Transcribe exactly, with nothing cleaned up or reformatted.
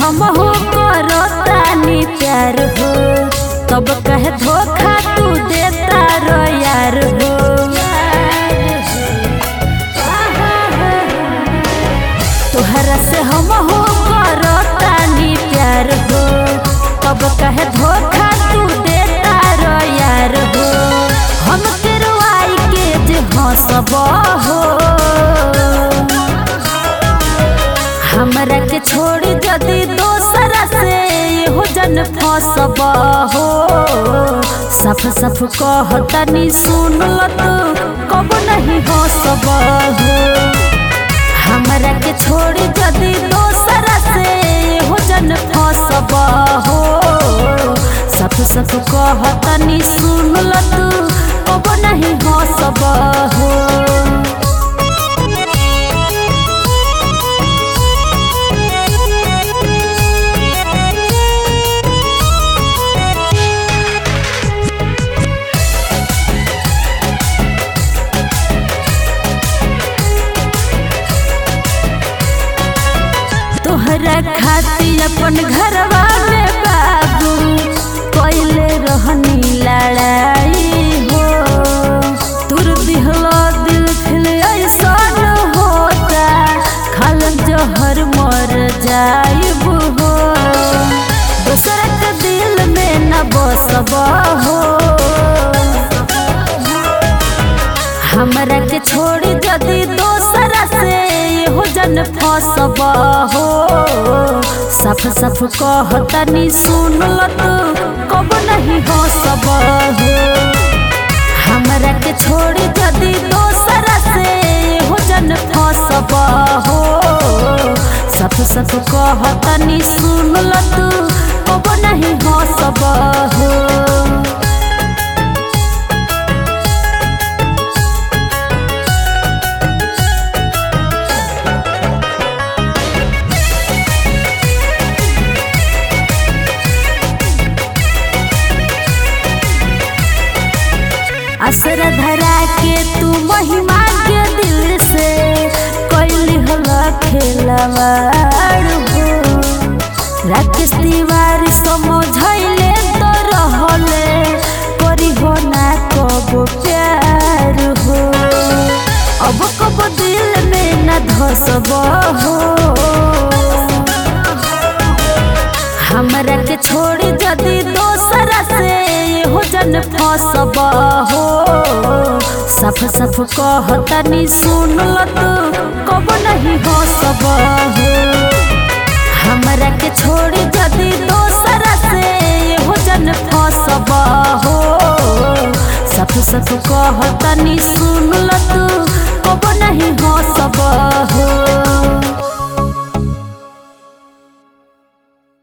हम हो करतानी प्यार हो, तब कहे धोखा तू देता रो यार हो। तोहरा से हम हो करतानी प्यार हो, तब कहे धोखा तू देता रो यार हो। हम करवाई के जे हंसब हो, हमरा के छोड़ी जदी दोसरा से हो जन फंसब हो। सफ सफ कहतनी सुन ल तू कब नहीं हंसब हो। हमरा के छोड़ी जदी दोसरा से हो जन फंसब हो। सफ सफ कहतनी सुन ल तू कब नहीं हंसब हो। तोहरा खातिर अपन घरवा में बाबू पहले रहनी लड़ाई हो। तुर दिहला दिल खिले ऐसा न होता, खाल जहर मर जाइब हो। दूसरा के दिल में न बसब हो। हमरा के छोड़ी जदी दोसरा से हो जन फंसब हो। सफ सफ कहतनी सुन ल तू कब नहीं हंसब हो। हमरा के छोड़ी जदी दोसरा से हो जन फंसब हो। सफ सफ कहतनी सुन ल तू कब नहीं हंसब हो। असरा धरा के तू महिमा के दिल से कैली हला खेलवाड़ हो। राकेश तिवारी समझैले तो रहले करी हो ना कब प्यार हो। अब कब दिल में न धसब हो। हमरा के छोड़ी जदी दोसरा से हो जन फंसब हो। सफ सफ कहतनी सुन ल तू कब नहीं हंसब हो। हमरा के छोड़ी जदी दोसरा से हो जन फंसब हो। सफ सफ कहतनी सुन ल